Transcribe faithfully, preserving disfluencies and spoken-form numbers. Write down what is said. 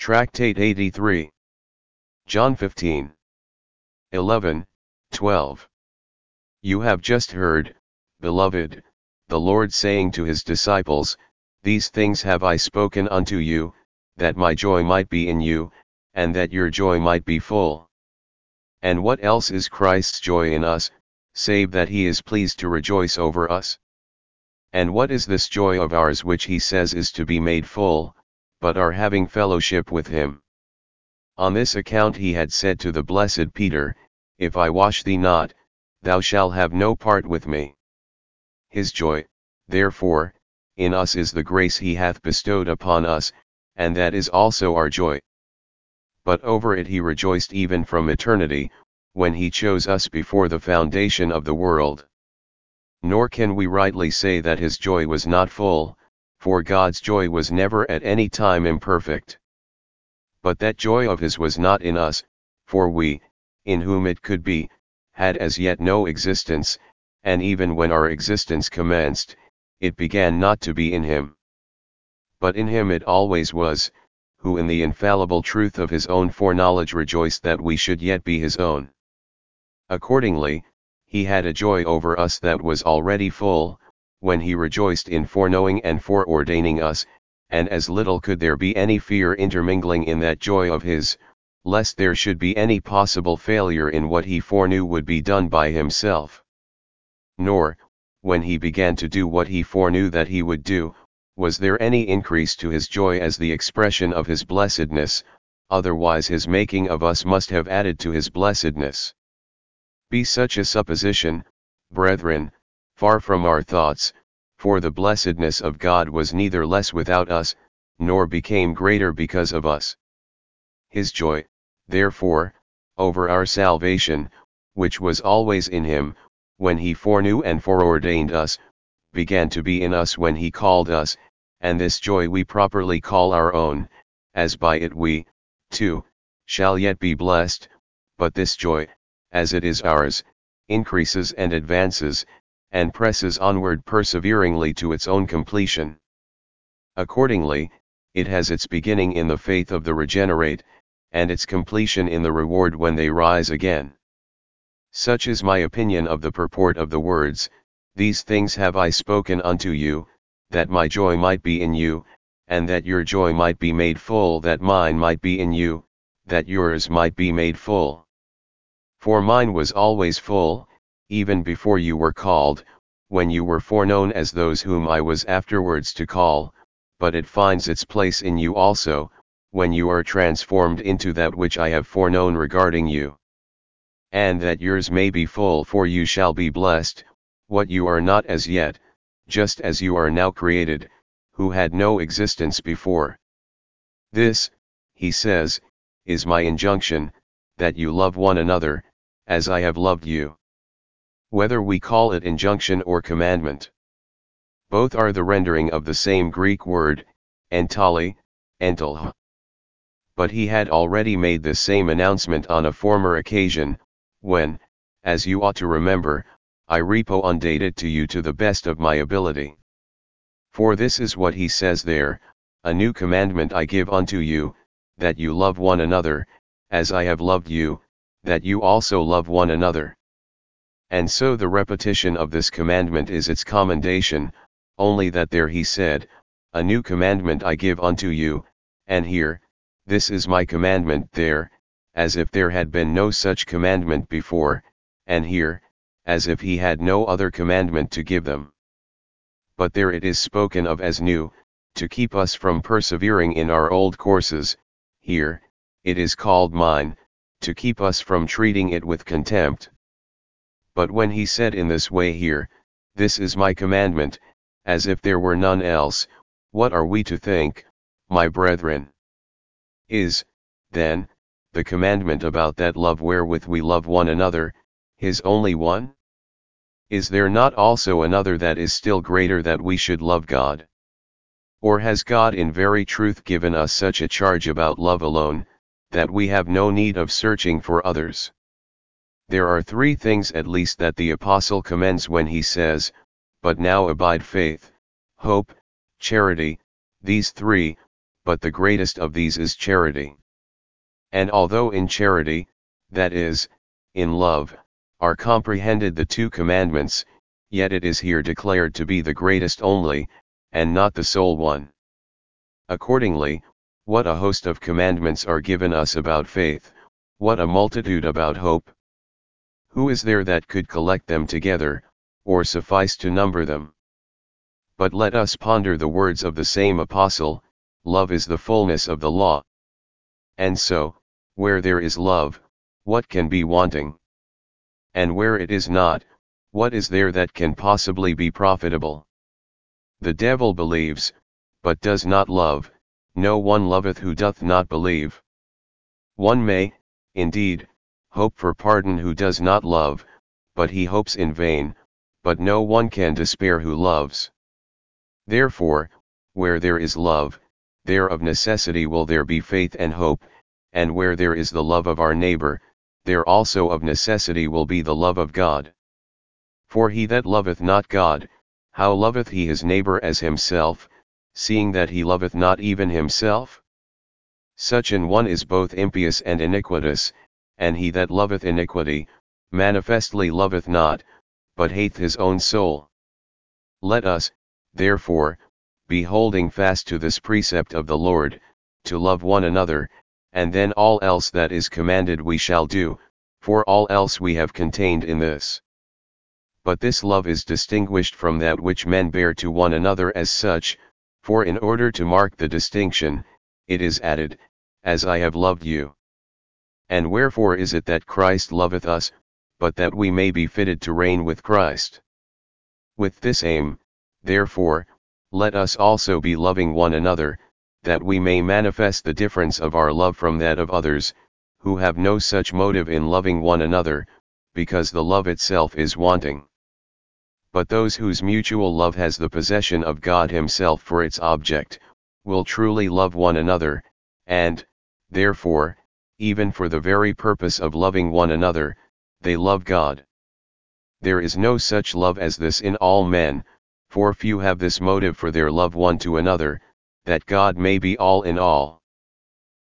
Tractate eighty-three. John fifteen. eleven, twelve. You have just heard, beloved, the Lord saying to his disciples, These things have I spoken unto you, that my joy might be in you, and that your joy might be full. And what else is Christ's joy in us, save that he is pleased to rejoice over us? And what is this joy of ours which he says is to be made full, but our having fellowship with him? On this account he had said to the blessed Peter, If I wash thee not, thou shalt have no part with me. His joy, therefore, in us is the grace he hath bestowed upon us, and that is also our joy. But over it he rejoiced even from eternity, when he chose us before the foundation of the world. Nor can we rightly say that his joy was not full, for God's joy was never at any time imperfect. But that joy of his was not in us, for we, in whom it could be, had as yet no existence, and even when our existence commenced, it began not to be in him. But in him it always was, who in the infallible truth of his own foreknowledge rejoiced that we should yet be his own. Accordingly, he had a joy over us that was already full, when he rejoiced in foreknowing and foreordaining us, and as little could there be any fear intermingling in that joy of his, lest there should be any possible failure in what he foreknew would be done by himself. Nor, when he began to do what he foreknew that he would do, was there any increase to his joy as the expression of his blessedness, otherwise his making of us must have added to his blessedness. Be such a supposition, brethren, far from our thoughts, for the blessedness of God was neither less without us, nor became greater because of us. His joy, therefore, over our salvation, which was always in him, when he foreknew and foreordained us, began to be in us when he called us, and this joy we properly call our own, as by it we, too, shall yet be blessed, but this joy, as it is ours, increases and advances, and presses onward perseveringly to its own completion. Accordingly, it has its beginning in the faith of the regenerate, and its completion in the reward when they rise again. Such is my opinion of the purport of the words, These things have I spoken unto you, that my joy might be in you, and that your joy might be made full, that mine might be in you, that yours might be made full. For mine was always full, even before you were called, when you were foreknown as those whom I was afterwards to call, but it finds its place in you also, when you are transformed into that which I have foreknown regarding you. And that yours may be full, for you shall be blessed, what you are not as yet, just as you are now created, who had no existence before. This, he says, is my injunction, that you love one another, as I have loved you. Whether we call it injunction or commandment, both are the rendering of the same Greek word, entali, ental. But he had already made this same announcement on a former occasion, when, as you ought to remember, I repoundated to you to the best of my ability. For this is what he says there, A new commandment I give unto you, that you love one another, as I have loved you, that you also love one another. And so the repetition of this commandment is its commendation, only that there he said, A new commandment I give unto you, and here, This is my commandment there, as if there had been no such commandment before, and here, as if he had no other commandment to give them. But there it is spoken of as new, to keep us from persevering in our old courses, here, it is called mine, to keep us from treating it with contempt. But when he said in this way here, This is my commandment, as if there were none else, what are we to think, my brethren? Is, then, the commandment about that love wherewith we love one another, his only one? Is there not also another that is still greater, that we should love God? Or has God in very truth given us such a charge about love alone, that we have no need of searching for others? There are three things at least that the apostle commends when he says, But now abide faith, hope, charity, these three, but the greatest of these is charity. And although in charity, that is, in love, are comprehended the two commandments, yet it is here declared to be the greatest only, and not the sole one. Accordingly, what a host of commandments are given us about faith, what a multitude about hope! Who is there that could collect them together, or suffice to number them? But let us ponder the words of the same apostle, love is the fullness of the law. And so, where there is love, what can be wanting? And where it is not, what is there that can possibly be profitable? The devil believes, but does not love, no one loveth who doth not believe. One may, indeed, hope for pardon who does not love, but he hopes in vain, but no one can despair who loves. Therefore, where there is love, there of necessity will there be faith and hope, and where there is the love of our neighbor, there also of necessity will be the love of God. For he that loveth not God, how loveth he his neighbor as himself, seeing that he loveth not even himself? Such an one is both impious and iniquitous, and he that loveth iniquity, manifestly loveth not, but hateth his own soul. Let us, therefore, be holding fast to this precept of the Lord, to love one another, and then all else that is commanded we shall do, for all else we have contained in this. But this love is distinguished from that which men bear to one another as such, for in order to mark the distinction, it is added, as I have loved you. And wherefore is it that Christ loveth us, but that we may be fitted to reign with Christ? With this aim, therefore, let us also be loving one another, that we may manifest the difference of our love from that of others, who have no such motive in loving one another, because the love itself is wanting. But those whose mutual love has the possession of God Himself for its object, will truly love one another, and, therefore, even for the very purpose of loving one another, they love God. There is no such love as this in all men, for few have this motive for their love one to another, that God may be all in all.